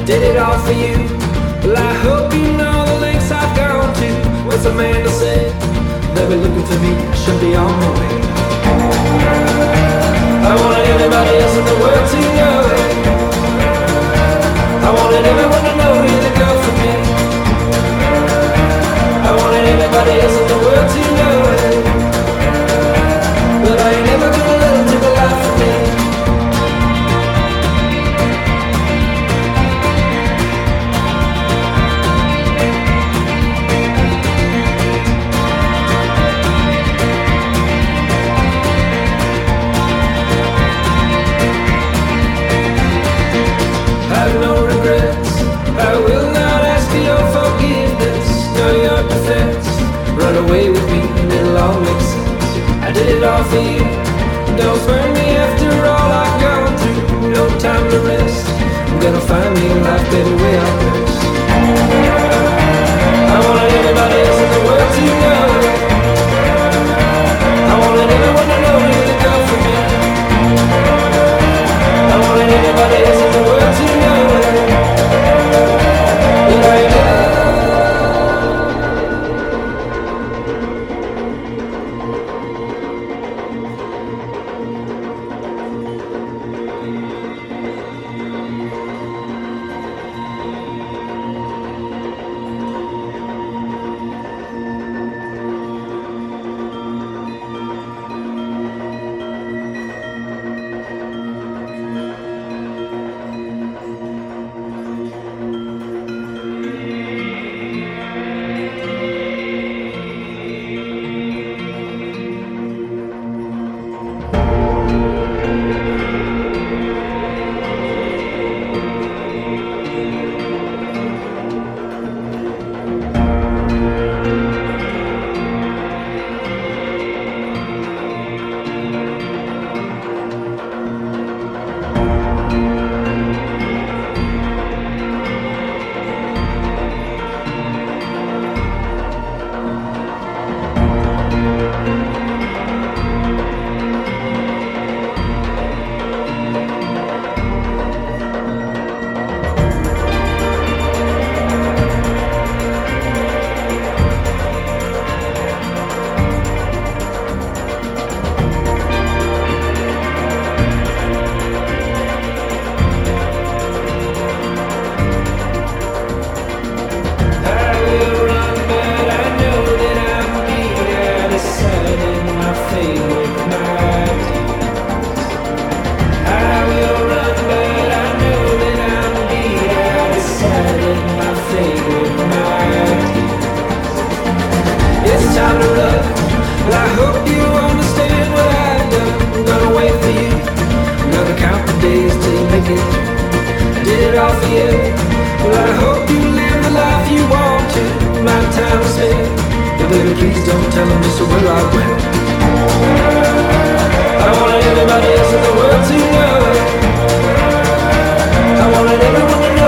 did it all for you. Well, I hope you know the lengths I've gone to. What's Amanda said? They'll be looking for me, I should be on my way. I wanted everybody else in the world to know it. I wanted everyone to know you're the girl for me. I wanted everybody else in the world to know it. But I ain't never gonna let them take a life from me. Away with me, and it'll all make sense. I did it all for you. Don't burn me after all I've gone through. No time to rest. I'm gonna find me a life better way out west. I wanted everybody else in the world to know it. I wanted everyone to know you're the girl for me. I wanted everybody else in the world to know it. But I ain't never. Please don't tell them just where I went. I wanted everybody else in the world to know it. I wanted everyone to know